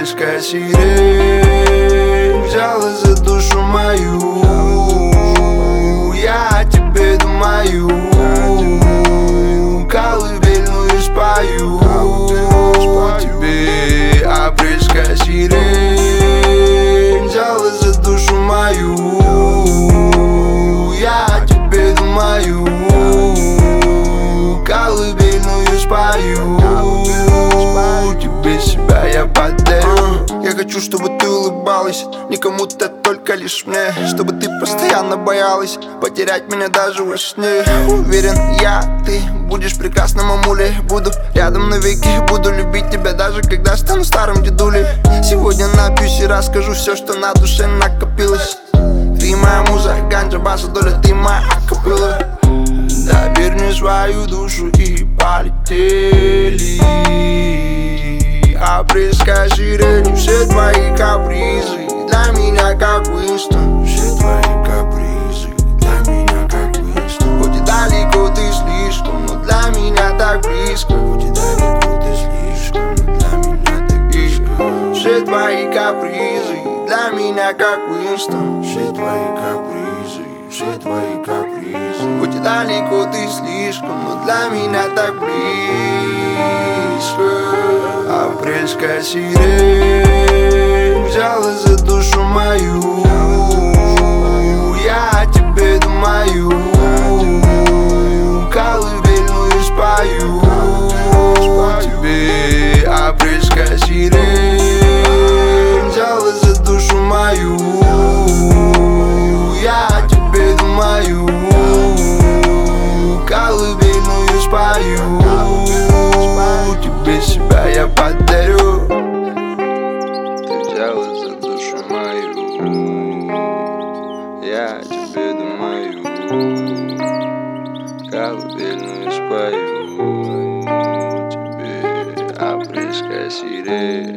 Апрельская сирень взялась за душу мою. Я о тебе думаю, колыбельную спою тебе. Апрельская сирень взялась за душу мою. Я о тебе думаю, колыбельную спою тебе. Себя я подарю. Я хочу, чтобы ты улыбалась не кому-то, только лишь мне. Чтобы ты постоянно боялась потерять меня даже во сне. Уверен я, ты будешь прекрасной мамулей. Буду рядом навеки, буду любить тебя даже когда стану старым дедулей. Сегодня напьюсь и расскажу все, что на душе накопилось. Ты моя муза, ганджа, баса, доля, ты моя акапелла. Доверь мне свою душу и полетели. Апрельская сирень, все твои капризы для меня как Уинстон. Все твои капризы для меня как Уинстон. Хоть и далеко ты слишком, но для меня так близко. Хоть и далеко ты слишком, но для меня так близко. Все твои капризы для меня как Уинстон. Все твои капризы, все твои капризы. Хоть и далеко ты слишком, но для меня так близко. Апрельская сирень взялась за душу мою. Я о тебе думаю, колыбельную спою тебе. Апрельская сирень взялась за душу мою. Я о тебе думаю, колыбельную спою тебе. Себя я подарю. Ты взялась за душу мою. Я о тебе думаю, колыбельную спою тебе. Апрельская сирень.